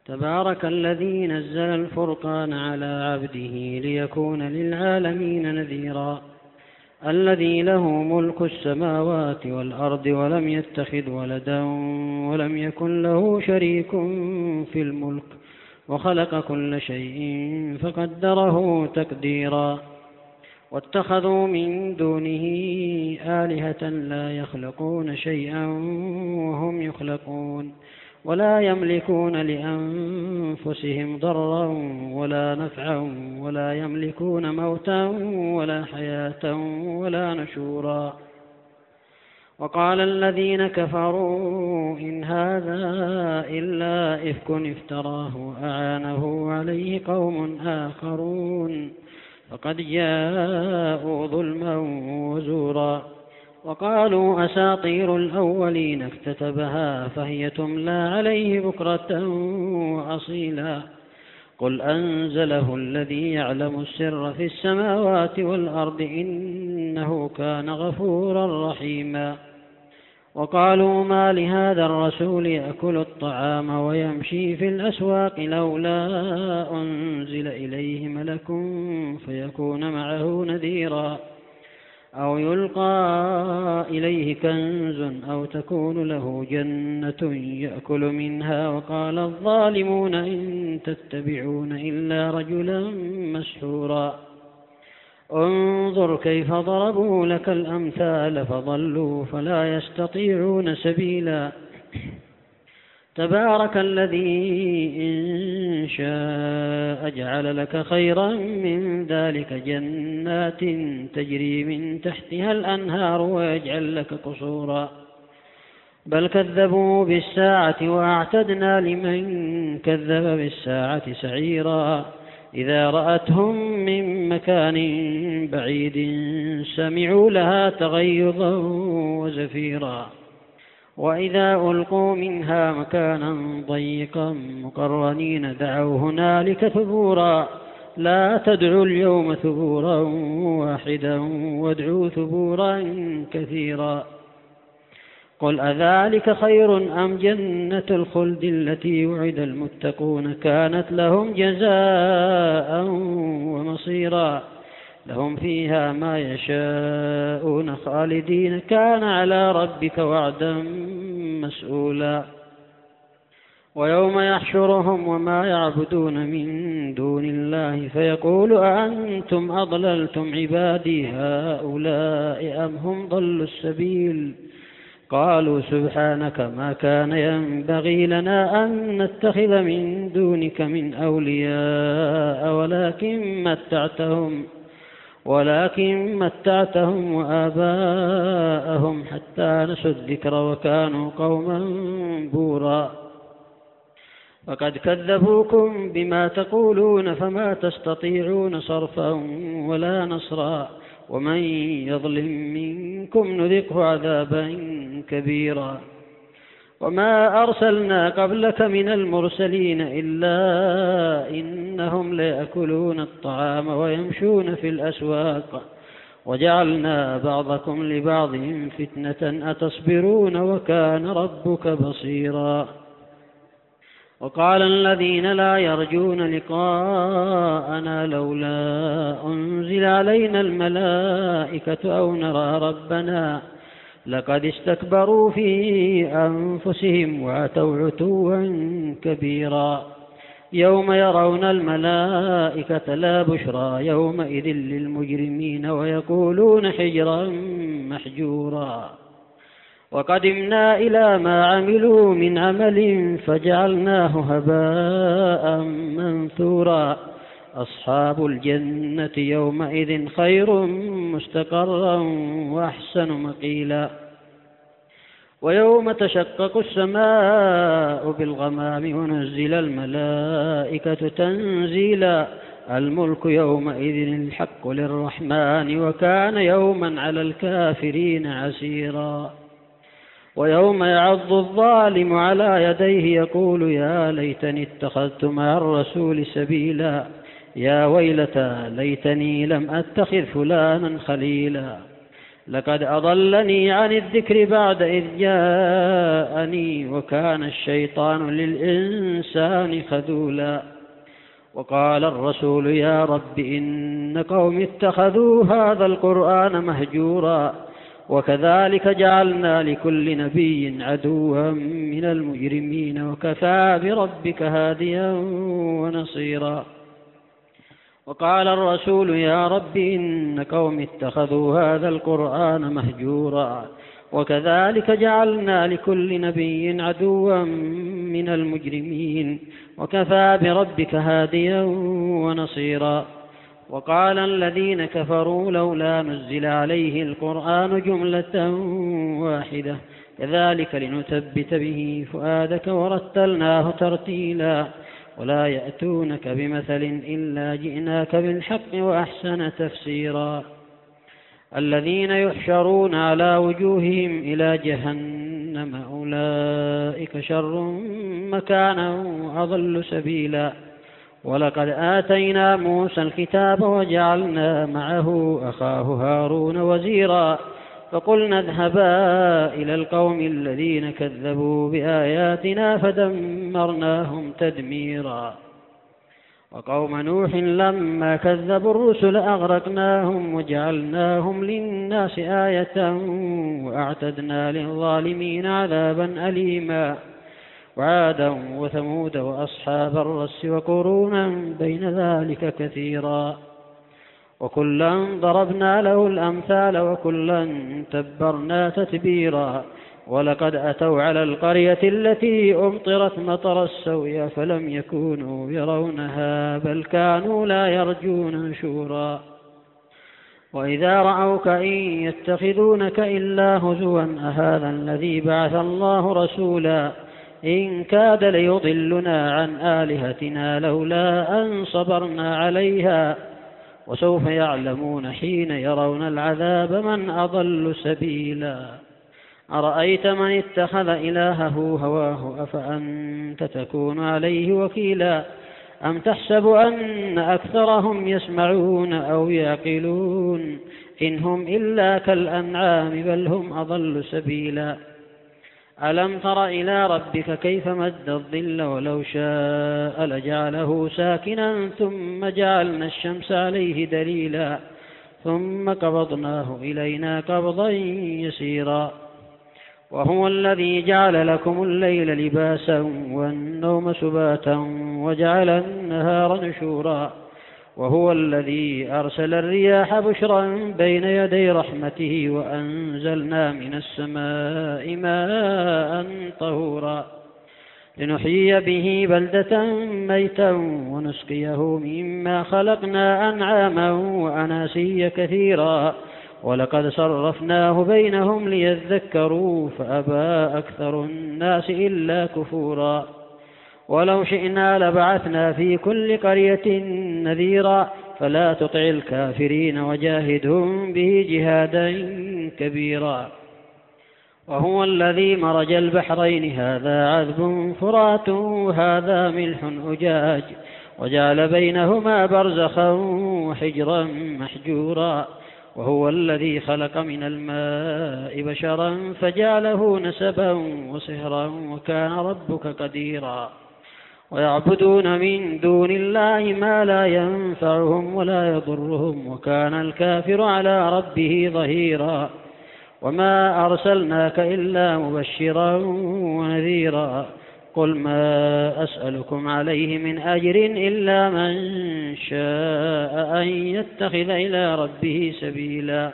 تبارك الذي نزل الفرقان على عبده ليكون للعالمين نذيرا الذي له ملك السماوات والأرض ولم يتخذ ولدا ولم يكن له شريك في الملك وخلق كل شيء فقدره تقديرا واتخذوا من دونه آلهة لا يخلقون شيئا وهم يخلقون ولا يملكون لأنفسهم ضرا ولا نفعا ولا يملكون موتا ولا حياة ولا نشورا وقال الذين كفروا إن هذا إلا إفك افتراه أعانه عليه قوم آخرون فقد جاءوا ظلما وزورا وقالوا أساطير الأولين اكتتبها فهي تملى عليه بكرة وأصيلا قل أنزله الذي يعلم السر في السماوات والأرض إنه كان غفورا رحيما وقالوا ما لهذا الرسول يأكل الطعام ويمشي في الأسواق لولا أنزل إليه ملك فيكون معه نذيرا أو يلقى إليه كنز أو تكون له جنة يأكل منها وقال الظالمون إن تتبعون إلا رجلا مسحورا انظر كيف ضربوا لك الأمثال فضلوا فلا يستطيعون سبيلا تبارك الذي إن شاء جعل لك خيرا من ذلك جنات تجري من تحتها الأنهار ويجعل لك قصورا بل كذبوا بالساعة وأعتدنا لمن كذب بالساعة سعيرا إذا رأتهم من مكان بعيد سمعوا لها تغيظا وزفيرا وإذا ألقوا منها مكانا ضيقا مقرنين دعوا هنالك ثبورا لا تدعوا اليوم ثبورا واحدا وادعوا ثبورا كثيرا قل أذلك خير أم جنة الخلد التي وعد المتقون كانت لهم جزاء ومصيرا لهم فيها ما يشاءون خالدين كان على ربك وعدا مسؤولا ويوم يحشرهم وما يعبدون من دون الله فيقول أأنتم أضللتم عبادي هؤلاء أم هم ضلوا السبيل قالوا سبحانك ما كان ينبغي لنا أن نتخذ من دونك من أولياء ولكن متعتهم وآباءهم حتى نسوا الذكر وكانوا قوما بورا فقد كذبوكم بما تقولون فما تستطيعون صرفا ولا نصرا ومن يظلم منكم نذقه عذابا كبيرا وما أرسلنا قبلك من المرسلين إلا إنهم ليأكلون الطعام ويمشون في الأسواق وجعلنا بعضكم لبعض فتنة أتصبرون وكان ربك بصيرا وقال الذين لا يرجون لقاءنا لولا أنزل علينا الملائكة أو نرى ربنا لقد استكبروا في أنفسهم وعتوا عتوا كبيرا يوم يرون الملائكة لا بشرى يومئذ للمجرمين ويقولون حجرا محجورا وقدمنا إلى ما عملوا من عمل فجعلناه هباء منثورا أصحاب الجنة يومئذ خير مستقرا وأحسن مقيلا ويوم تشقق السماء بالغمام ونزل الملائكة تنزيلا الملك يومئذ الحق للرحمن وكان يوما على الكافرين عسيرا ويوم يعض الظالم على يديه يقول يا ليتني اتخذت مع الرسول سبيلا يا ويلتى ليتني لم أتخذ فلانا خليلا لقد أضلني عن الذكر بعد إذ جاءني وكان الشيطان للإنسان خذولا. وقال الرسول يا رب إن قوم اتخذوا هذا القرآن مهجورا وكذلك جعلنا لكل نبي عدوا من المجرمين وكفى بربك هاديا ونصيرا. وقال الرسول يا رب إن قوم اتخذوا هذا القرآن مهجورا وكذلك جعلنا لكل نبي عدوا من المجرمين وكفى بربك هاديا ونصيرا. وقال الذين كفروا لولا نزل عليه القرآن جملة واحدة كذلك لنثبت به فؤادك ورتلناه ترتيلا ولا يأتونك بمثل إلا جئناك بالحق وأحسن تفسيرا. الذين يحشرون على وجوههم إلى جهنم أولئك شر مكانا وأضل سبيلا. ولقد آتينا موسى الكتاب وجعلنا معه أخاه هارون وزيرا فقلنا اذهبا إلى القوم الذين كذبوا بآياتنا فدمرناهم تدميرا. وقوم نوح لما كذبوا الرسل أغرقناهم وجعلناهم للناس آية وأعتدنا للظالمين عذابا أليما. وعادا وثمود وأصحاب الرس وقرونا بين ذلك كثيرا وكلا ضربنا له الأمثال وكلا تبرنا تتبيرا. ولقد أتوا على القرية التي أمطرت مطر السوء فلم يكونوا يرونها بل كانوا لا يرجون نشورا. وإذا رأوك إن يتخذونك إلا هزوا أهذا الذي بعث الله رسولا إن كاد ليضلنا عن آلهتنا لولا أن صبرنا عليها وسوف يعلمون حين يرون العذاب من أضل سبيلا. أرأيت من اتخذ إلهه هواه أفأنت تكون عليه وكيلا أم تحسب أن أكثرهم يسمعون أو يعقلون إن هم إلا كالأنعام بل هم أضل سبيلا. ألم تر إلى ربك كيف مد الظل ولو شاء لجعله ساكنا ثم جعلنا الشمس عليه دليلا ثم قبضناه إلينا قبضا يسيرا. وهو الذي جعل لكم الليل لباسا والنوم سباتا وجعل النهار نشورا. وهو الذي أرسل الرياح بشرا بين يدي رحمته وأنزلنا من السماء ماء طهورا لنحيي به بلدة ميتا ونسقيه مما خلقنا أنعاما وأناسيا كثيرا. ولقد صرفناه بينهم ليذكروا فأبى أكثر الناس إلا كفورا. ولو شئنا لبعثنا في كل قرية نذيرا فلا تطع الكافرين وجاهدهم به جهادا كبيرا. وهو الذي مرج البحرين هذا عذب فرات وهذا ملح أجاج وجعل بينهما برزخا وحجرا محجورا. وهو الذي خلق من الماء بشرا فجعله نسبا وصهرا وكان ربك قديرا. ويعبدون من دون الله ما لا ينفعهم ولا يضرهم وكان الكافر على ربه ظهيرا. وما أرسلناك إلا مبشرا ونذيرا قل ما أسألكم عليه من أجر إلا من شاء أن يتخذ إلى ربه سبيلا.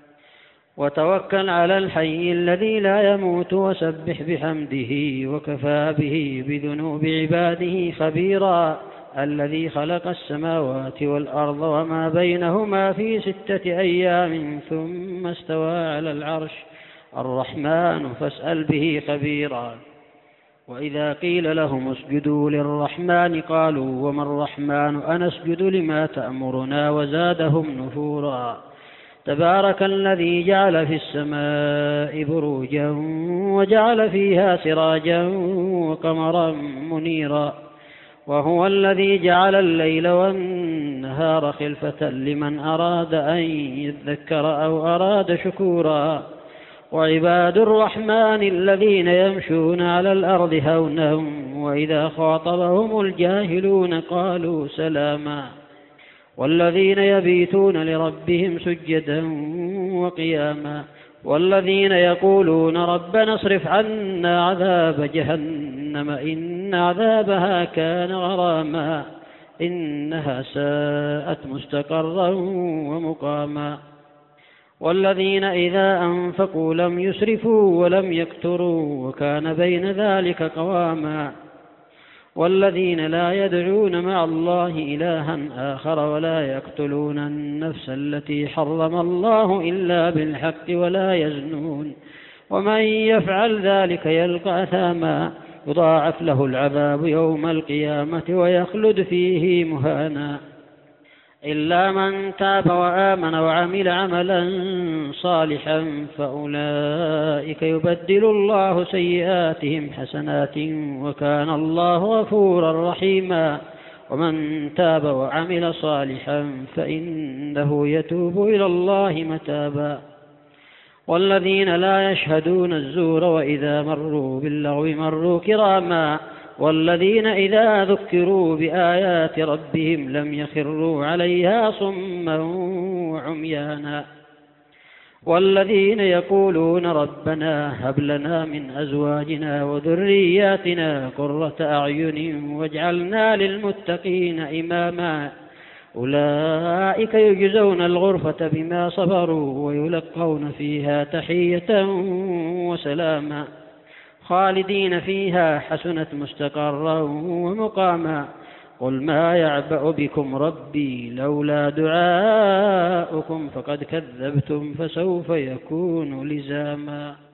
وتوكل على الحي الذي لا يموت وسبح بحمده وكفى به بذنوب عباده خبيرا. الذي خلق السماوات والأرض وما بينهما في 6 أيام ثم استوى على العرش الرحمن فاسأل به خبيرا. وإذا قيل لهم اسجدوا للرحمن قالوا وما الرحمن أنسجد لما تأمرنا وزادهم نفورا. تبارك الذي جعل في السماء بروجا وجعل فيها سراجا وقمرا منيرا وهو الذي جعل الليل والنهار خلفة لمن أراد أن يذكر أو أراد شكورا وعباد الرحمن الذين يمشون على الأرض هونا وإذا خاطبهم الجاهلون قالوا سلاما والذين يبيتون لربهم سجدا وقياما والذين يقولون ربنا اصرف عنا عذاب جهنم إن عذابها كان غراما إنها ساءت مستقرا ومقاما والذين إذا أنفقوا لم يسرفوا ولم يقتروا وكان بين ذلك قواما والذين لا يدعون مع الله إلها آخر ولا يقتلون النفس التي حرم الله إلا بالحق ولا يزنون ومن يفعل ذلك يلقى أثاما يضاعف له العذاب يوم القيامة ويخلد فيه مهانا إلا من تاب وآمن وعمل عملا صالحا فأولئك يبدل الله سيئاتهم حسنات وكان الله غفورا رحيما ومن تاب وعمل صالحا فإنه يتوب إلى الله متابا والذين لا يشهدون الزور وإذا مروا باللغو مروا كراما والذين إذا ذكروا بآيات ربهم لم يخروا عليها صما وعميانا والذين يقولون ربنا هب لنا من أزواجنا وذرياتنا قرة أعين واجعلنا للمتقين إماما أولئك يجزون الغرفة بما صبروا ويلقون فيها تحية وسلاما خالدين فيها حسنت مستقرا ومقاما قل ما يعبأ بكم ربي لولا دعاؤكم فقد كذبتم فسوف يكون لزاما